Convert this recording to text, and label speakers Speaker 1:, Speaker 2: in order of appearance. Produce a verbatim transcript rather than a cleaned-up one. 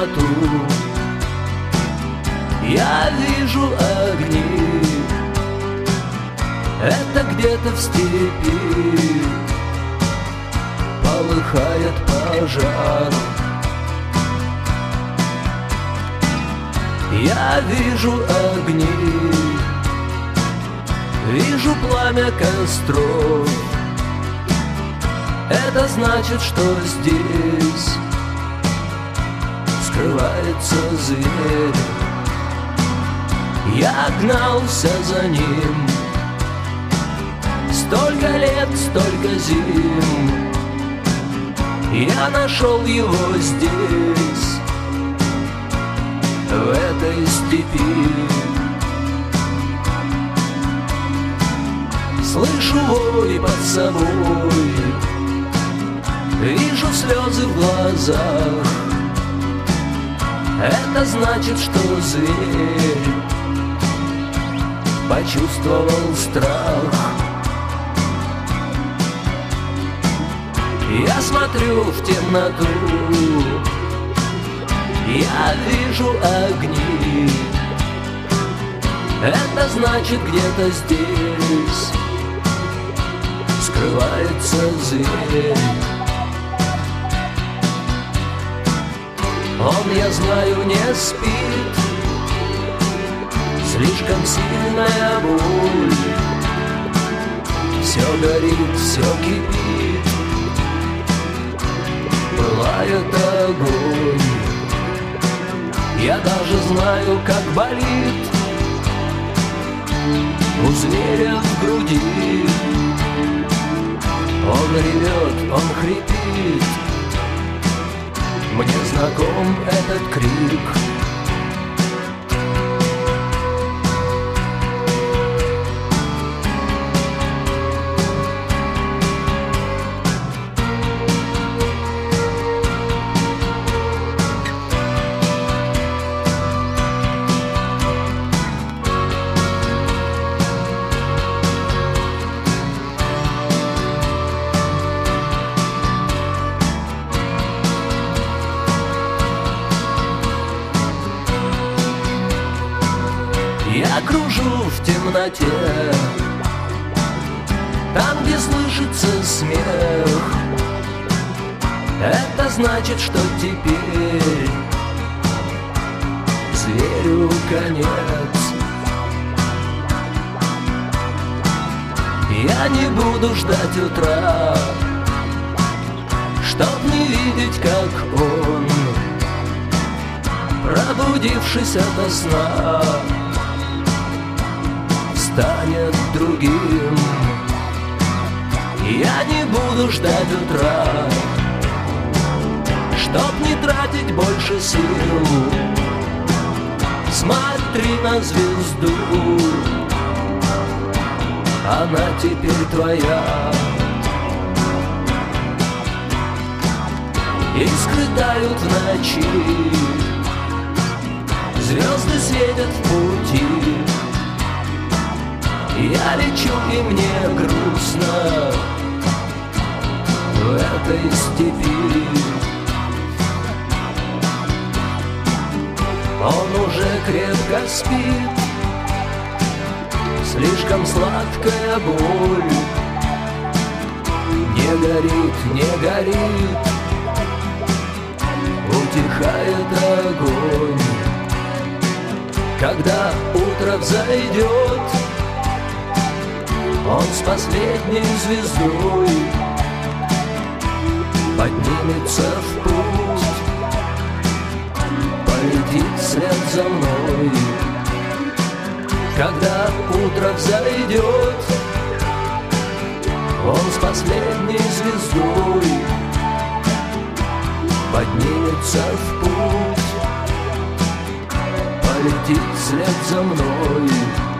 Speaker 1: темноту. Я вижу огни, это где-то в степи полыхает пожар. Я вижу огни, вижу пламя костров. Это значит, что здесь скрывается зверь. Я гнался за ним столько лет, столько зим. Я нашел его здесь, в этой степи. Слышу вой под собой, вижу слезы в глазах. Это значит, что зверь почувствовал страх. Я смотрю в темноту, я вижу огни. Это значит, где-то здесь скрывается зверь. Он, я знаю, не спит, слишком сильная боль. Все горит, все кипит, пылает огонь. Я даже знаю, как болит у зверя в груди. Он ревет, он хрипит, мне знаком этот крик. Я кружу в темноте, там, где слышится смех. Это значит, что теперь зверю конец. Я не буду ждать утра, чтоб не видеть, как он, пробудившись ото сна, станет другим. Я не буду ждать утра, чтоб не тратить больше сил. Смотри на звезду, она теперь твоя. Искры тают в ночи, звезды светят в пути. Я лечу, и мне грустно в этой степи. Он уже крепко спит, слишком сладкая боль. Не горит, не горит, утихает огонь. Когда утро взойдет, он с последней звездой поднимется в путь, полетит вслед за мной. Когда утро взойдет, он с последней звездой поднимется в путь, полетит вслед за мной.